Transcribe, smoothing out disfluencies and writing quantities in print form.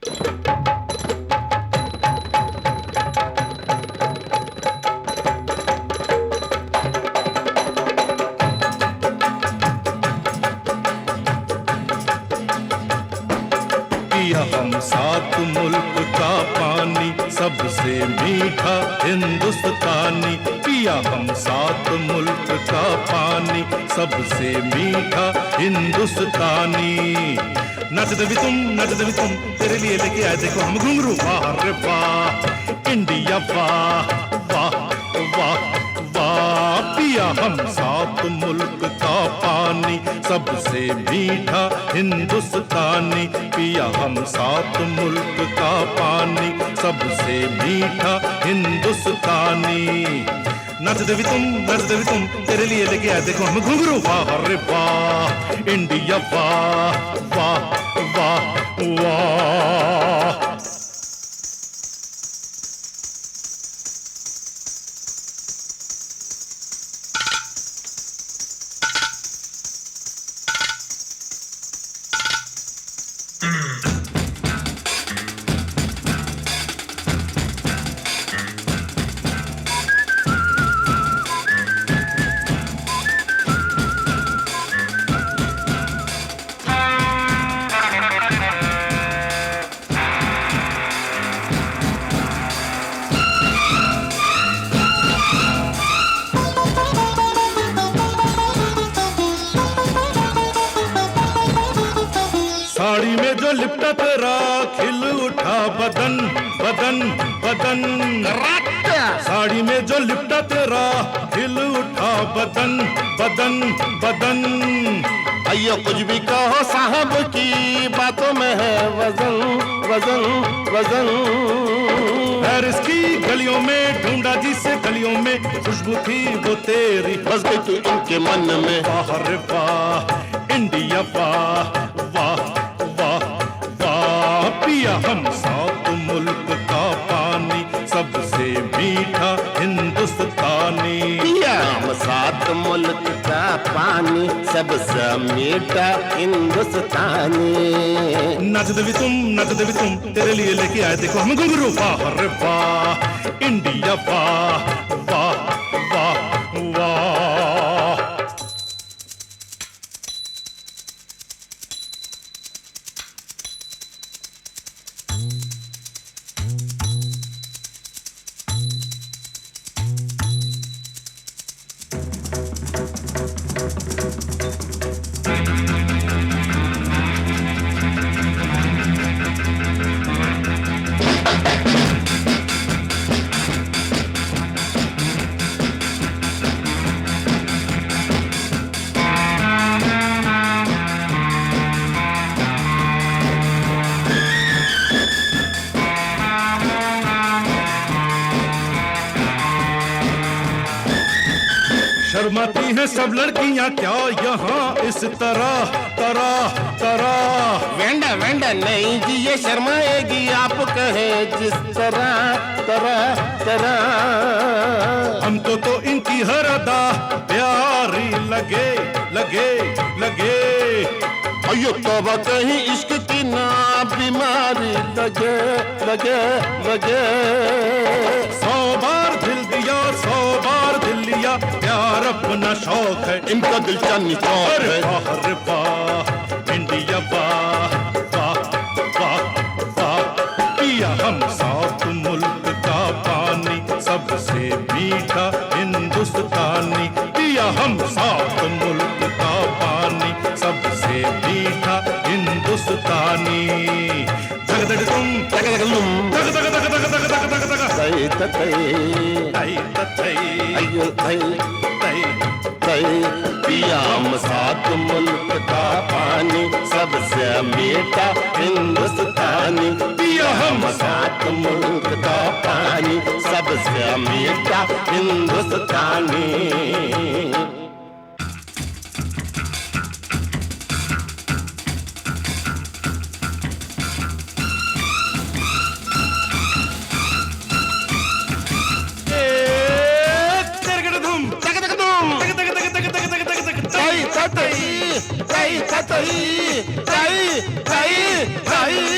पिया हम सात मुल्क का पानी सबसे मीठा हिंदुस्तानी। पिया हम सात मुल्क का पानी सबसे मीठा हिंदुस्तानी। नच दे भी तुम तेरे लिए लेके आए देखो हम घुंघरू। वाह रे वाह इंडिया वाह वाह वाह वाह। पिया हम सात मुल्क का पानी सबसे मीठा हिंदुस्तानी। पिया हम सात मुल्क का पानी सबसे मीठा हिंदुस्तानी। नच दे भी तुम तेरे लिए लेके आए देखो हम घुंघरू। वाह रे वाह इंडिया वाह वाह वाह वाह। साड़ी में जो लिपटा तेरा खिल उठा बदन बदन बदन। साड़ी में जो लिपटा तेरा खिल उठा बदन बदन बदन। अयो कुछ भी कहो साहब की बातों में है वजन वजन वजन। पेरिस की गलियों में ढूंढा जिसे गलियों में खुशबू थी वो तेरी बस गई तू इनके मन में। वाह रे वाह इंडिया वाह वाह वाह वाह। पिया हम सात मुल्क का पानी सबसे मीठा हिंदुस्तानी। पिया हम सात मुल्क का पानी सबसे मीठा हिंदुस्तानी। नच दे भी तुम तेरे लिए लेके आए देखो हम घुंघरू। वाह रे वाह इंडिया वाह वाह वाह वाह। शर्माती हैं सब लड़कियां क्या यहाँ इस तरह तरह तरह। वेंडा वेंडा नहीं जी ये शर्माएगी आप कहे जिस तरह तरह तरह। हमको इनकी हर अदा प्यारी लगे लगे लगे। अयो तौबा कहीं इश्क की ना बीमारी लगे लगे लगे। 100 बार दिल दिया 100 बार दिल लिया प्यार अपना शौक है इनका दिल चांदनी चौक है। वाह रे वाह इंडिया वाह वाह वाह वाह। पिया हम सात मुल्क का पानी सबसे मीठा हिंदुस्तानी। पिया हम सात मुल्क का पानी सबसे मीठा हिंदुस्तानी। धग धग तुम तक तक लुम धग धग धग धग धग धग धग धग तई तई तई तई अयो तई तई तई। पिया हम सात मुल्क का पानी सबसे मीठा हिंदुस्तानी। पिया हम सात मुल्क का पानी सबसे मीठा हिंदुस्तानी। तई तई तई तई तई तई